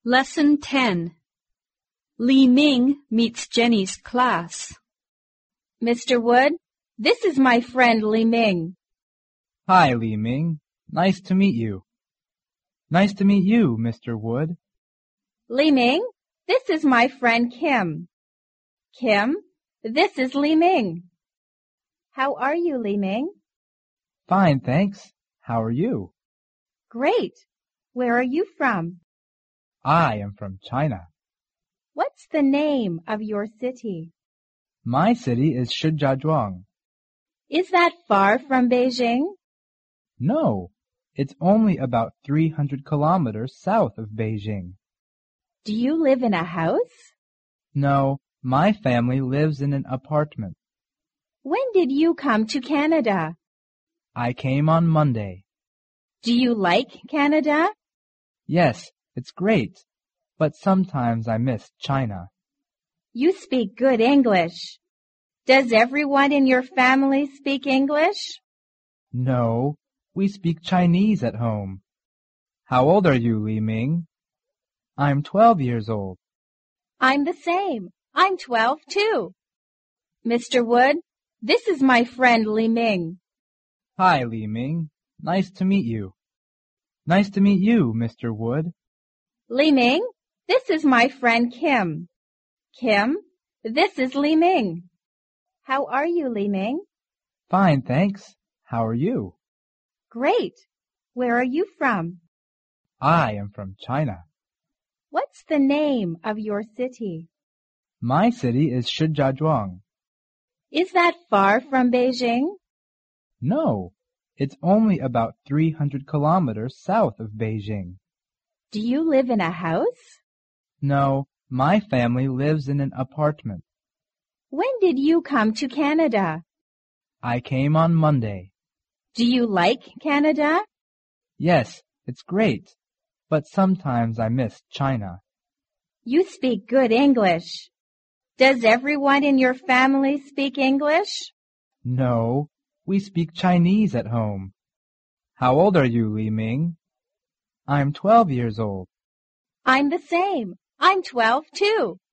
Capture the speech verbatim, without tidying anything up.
Lesson ten. Li Ming meets Jenny's class. Mister Wood, this is my friend Li Ming. Hi, Li Ming. Nice to meet you. Nice to meet you, Mister Wood. Li Ming, this is my friend Kim. Kim, this is Li Ming. How are you, Li Ming? Fine, thanks. How are you? Great. Where are you from? I am from China. What's the name of your city? My city is Shijiazhuang. Is that far from Beijing? No, it's only about three hundred kilometers south of Beijing. Do you live in a house? No, my family lives in an apartment. When did you come to Canada? I came on Monday. Do you like Canada? Yes, it's great, but sometimes I miss China. You speak good English. Does everyone in your family speak English? No, we speak Chinese at home. How old are you, Li Ming? I'm twelve years old. I'm the same. I'm twelve too. Mister Wood, this is my friend Li Ming. Hi, Li Ming. Nice to meet you. Nice to meet you, Mister Wood. Li Ming, this is my friend Kim. Kim, this is Li Ming. How are you, Li Ming? Fine, thanks. How are you? Great. Where are you from? I am from China. What's the name of your city? My city is Shijiazhuang. Is that far from Beijing? No, it's only about three hundred kilometers south of Beijing. Do you live in a house? No, my family lives in an apartment. When did you come to Canada? I came on Monday. Do you like Canada? Yes, it's great, but sometimes I miss China. You speak good English. Does everyone in your family speak English? No, we speak Chinese at home. How old are you, Li Ming? I'm twelve years old. I'm the same. I'm twelve too.